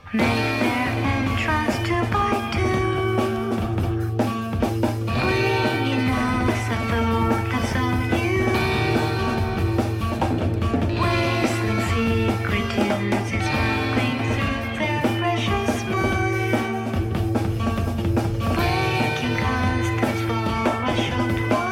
Make their entrance to by two, bringing us a thought that's so new. Whistling secret tunes is sparkling through their precious smile, breaking customs for a short while.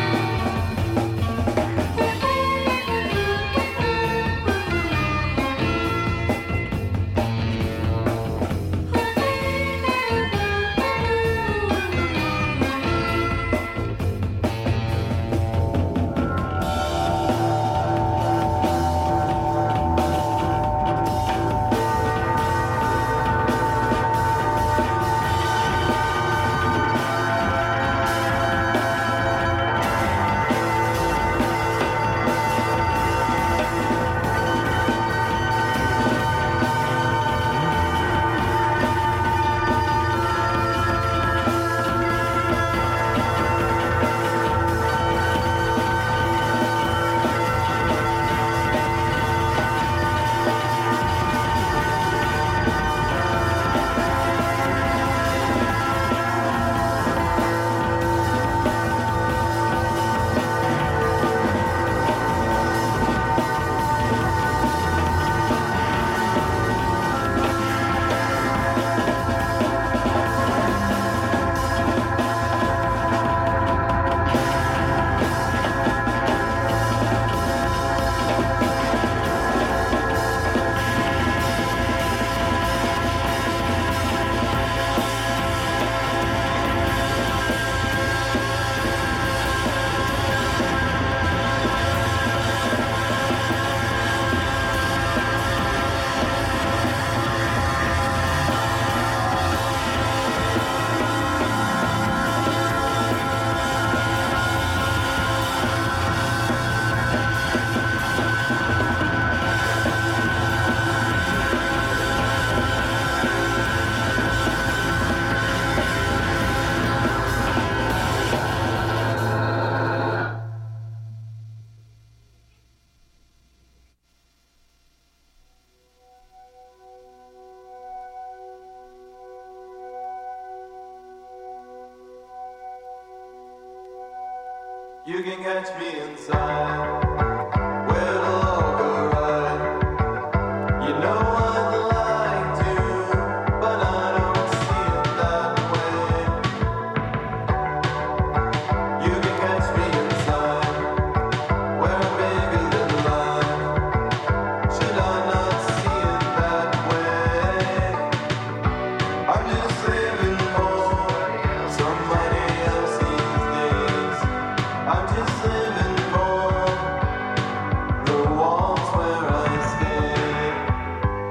You can catch me inside. Where it'll all go right. You know I'd like to, but I don't see it that way. You can catch me inside. Where I'm bigger than life. Should I not see it that way? I'm just living for somebody else these days. I'm just living for the walls where I stay.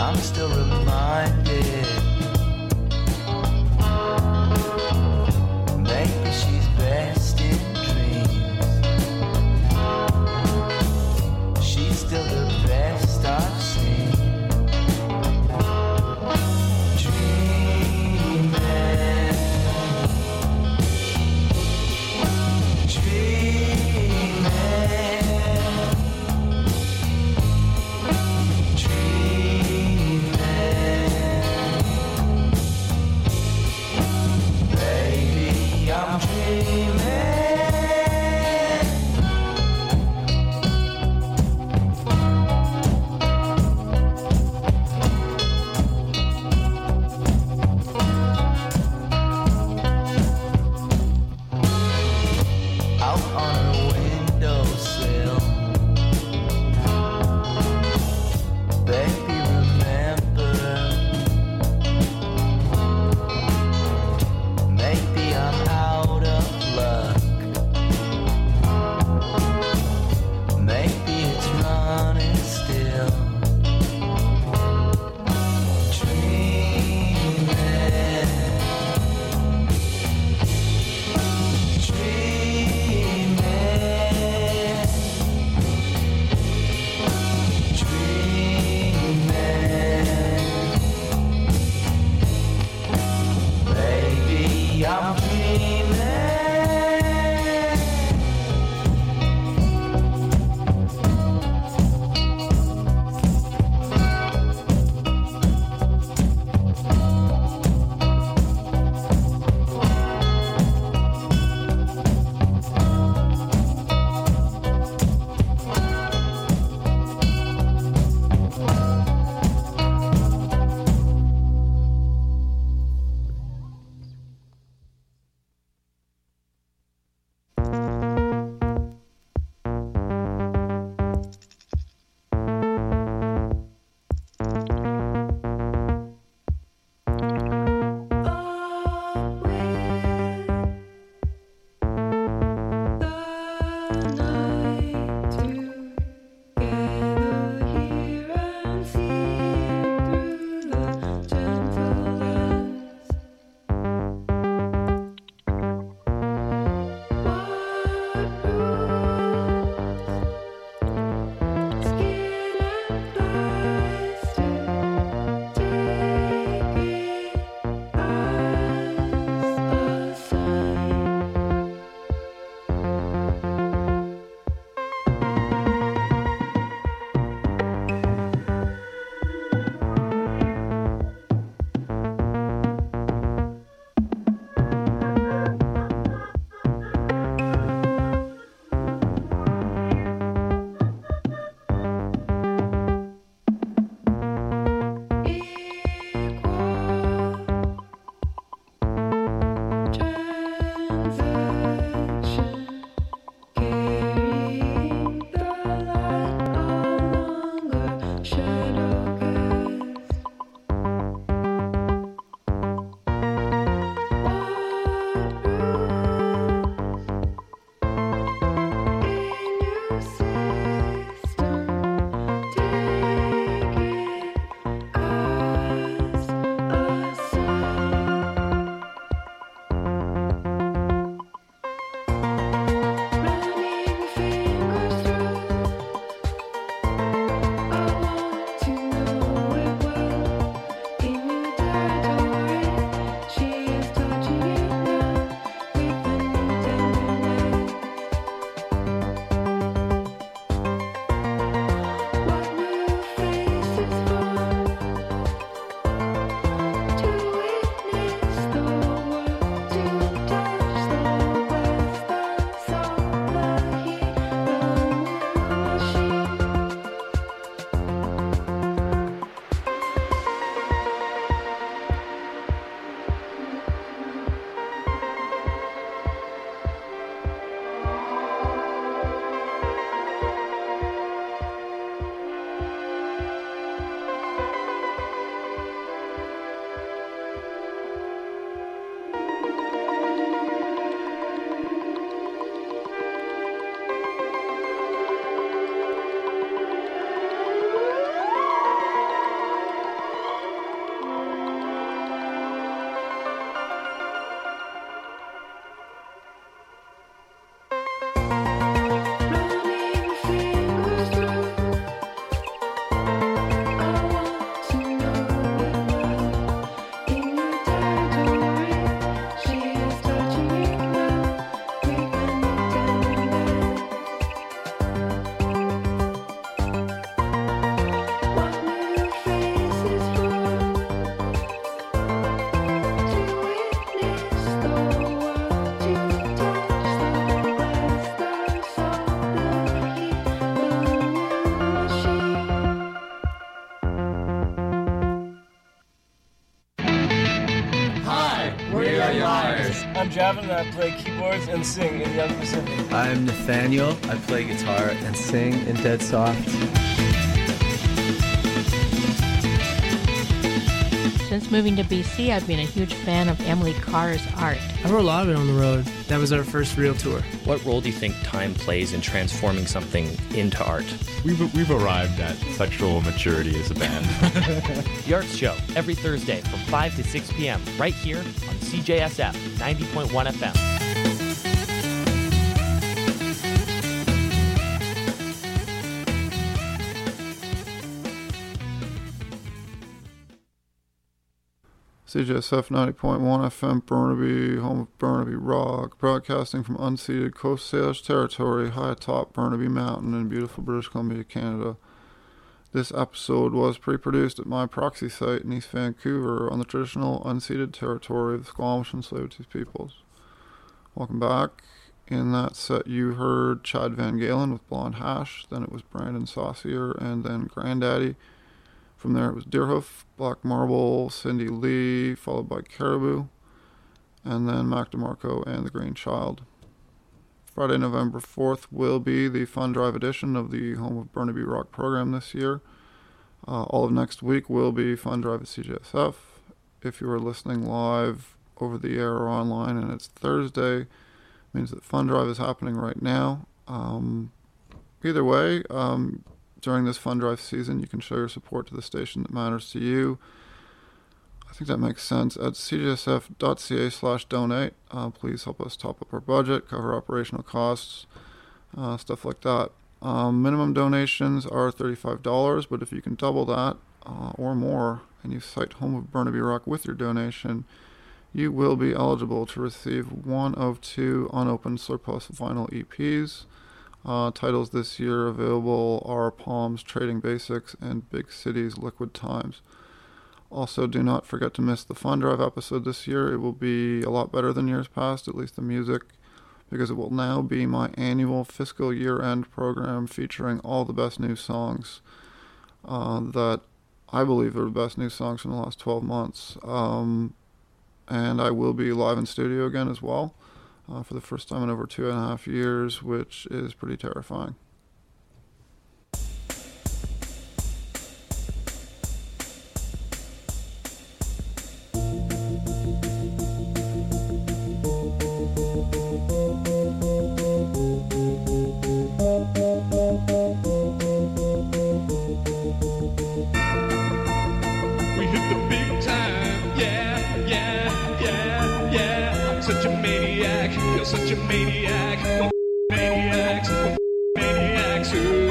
I'm still reminded. Maybe she's best in dreams. She's still the best I've seen. Dreaming, dreaming, dreaming. I'm Javin, and I play keyboards and sing in Young Pacific. I'm Nathaniel. I play guitar and sing in Dead Soft. Since moving to BC, I've been a huge fan of Emily Carr's art. I wrote a lot of it on the road. That was our first real tour. What role do you think time plays in transforming something into art? We've arrived at sexual maturity as a band. The Arts Show, every Thursday from 5 to 6 p.m. right here on CJSF 90.1 FM. CJSF 90.1 FM Burnaby, home of Burnaby Rock, broadcasting from unceded Coast Salish territory high atop Burnaby Mountain in beautiful British Columbia, Canada. This episode was pre-produced at my proxy site in East Vancouver on the traditional unceded territory of the Squamish and Tsleil-Waututh peoples. Welcome back. In that set you heard Chad Van Galen with Blonde Hash, then it was Brandon Saucier, and then Grandaddy. From there it was Deerhoof, Black Marble, Cindy Lee, followed by Caribou, and then Mac DeMarco and The Green Child. Friday, November 4th will be the Fun Drive edition of the Home of Burnaby Rock program this year. All of next week will be Fun Drive at CJSF. If you are listening live over the air or online and it's Thursday, it means that Fun Drive is happening right now. Either way, during this Fun Drive season, you can show your support to the station that matters to you. I think that makes sense. At cjsf.ca/donate, please help us top up our budget, cover operational costs, stuff like that. Minimum donations are $35, but if you can double that or more, and you cite Home of Burnaby Rock with your donation, you will be eligible to receive one of two unopened surplus vinyl EPs. Titles this year available are Palms, Trading Basics, and Big Cities, Liquid Times. Also, do not forget to miss the Fun Drive episode this year. It will be a lot better than years past, at least the music, because it will now be my annual fiscal year-end program featuring all the best new songs that I believe are the best new songs from the last 12 months. And I will be live in studio again as well. For the first time in over 2.5 years, which is pretty terrifying. We hit the big time, yeah, yeah, yeah, yeah. I'm such a maniac, you're such a maniac. We're maniacs, we're maniacs, ooh.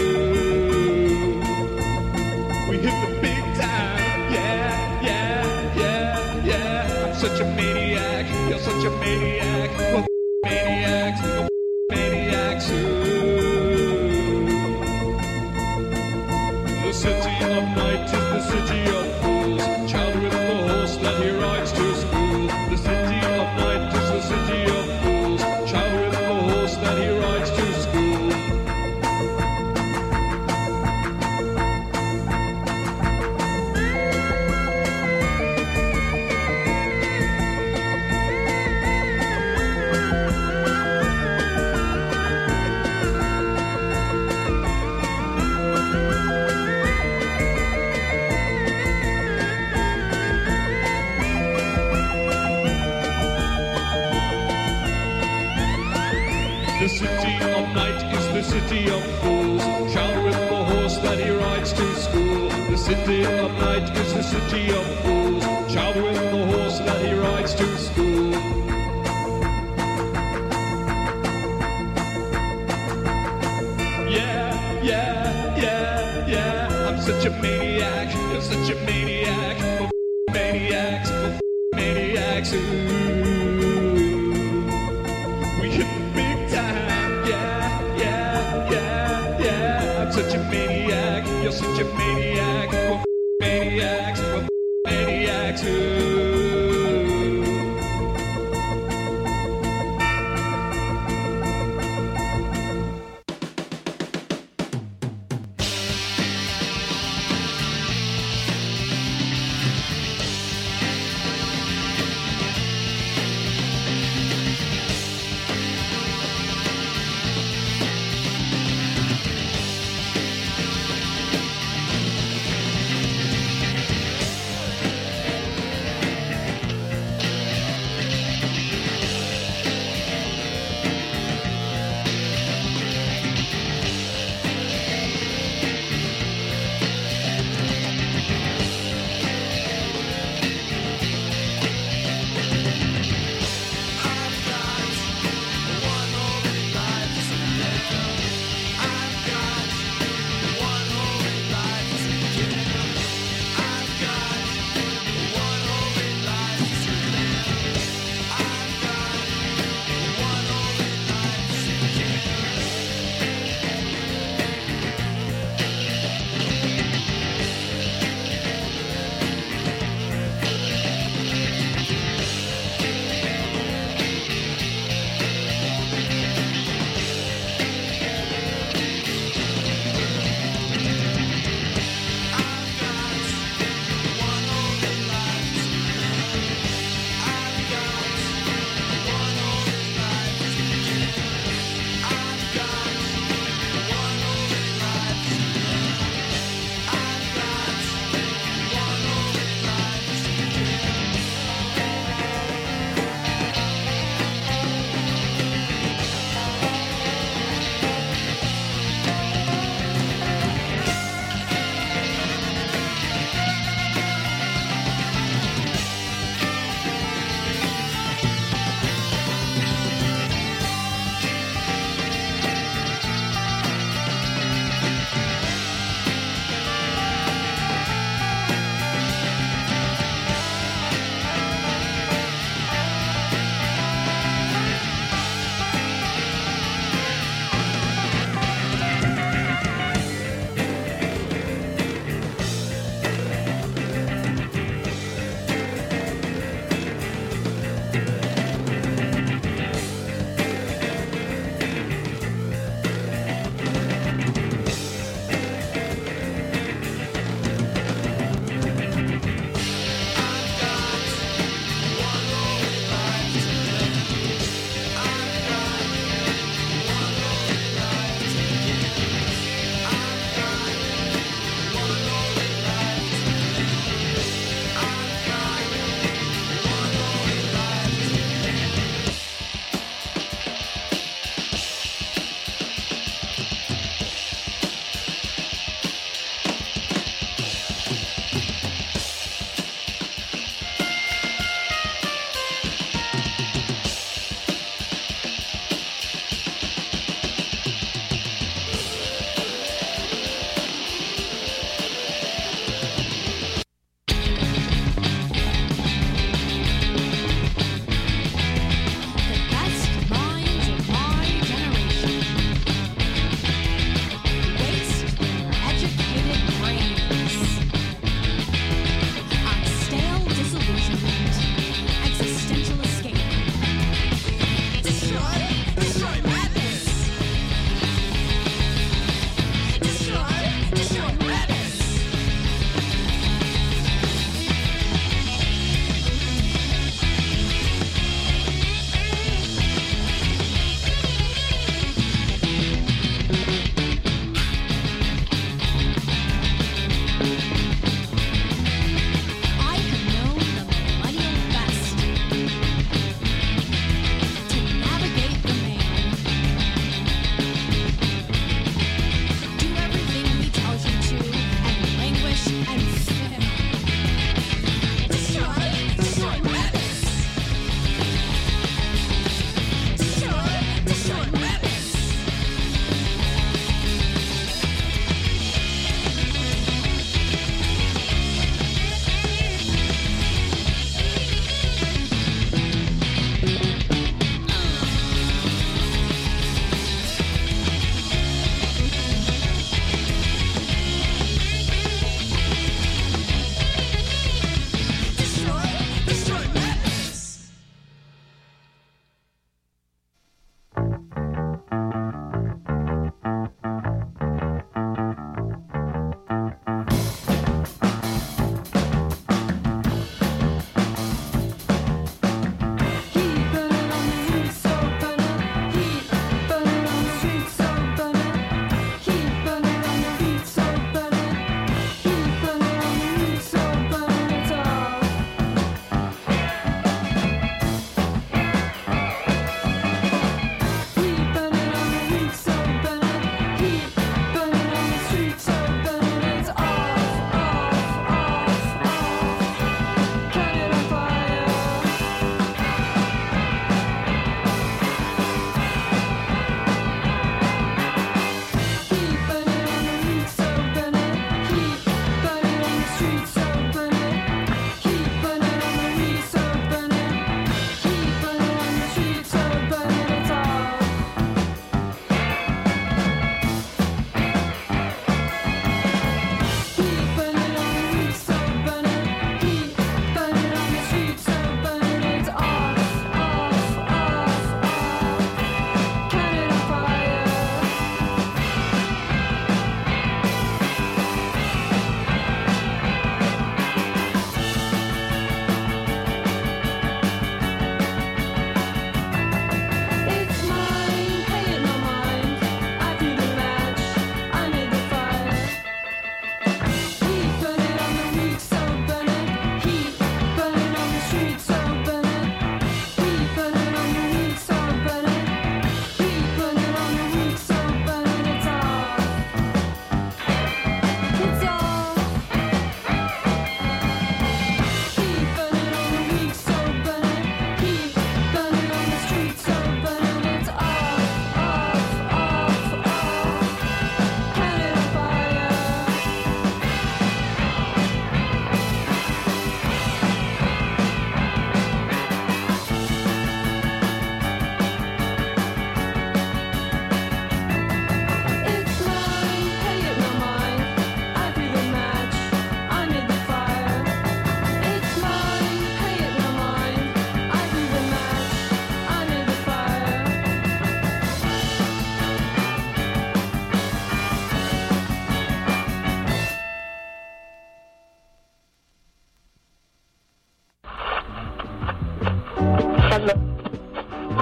We hit the big time, yeah, yeah, yeah, yeah. I'm such a maniac, you're such a maniac. We're maniacs, we're maniacs, ooh. The city of night is the city of fools. Child with the horse that he rides to school. The city of night is the city of fools. Child with the horse that he rides to school. The city of night is the city of fools. Child with the horse that he rides to school. The city of night is the city of fools. Child with the horse that he rides to school. Yeah, yeah, yeah, yeah. I'm such a maniac. You're such a maniac. We're maniacs. We're maniacs. Ooh. We hit the big time. Yeah, yeah, yeah, yeah. I'm such a maniac. You're such a maniac. We're maniacs. We're maniacs. Ooh.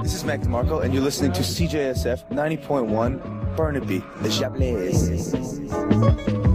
this is Mac DeMarco, and you're listening to CJSF 90.1 Burnaby, the Chablis.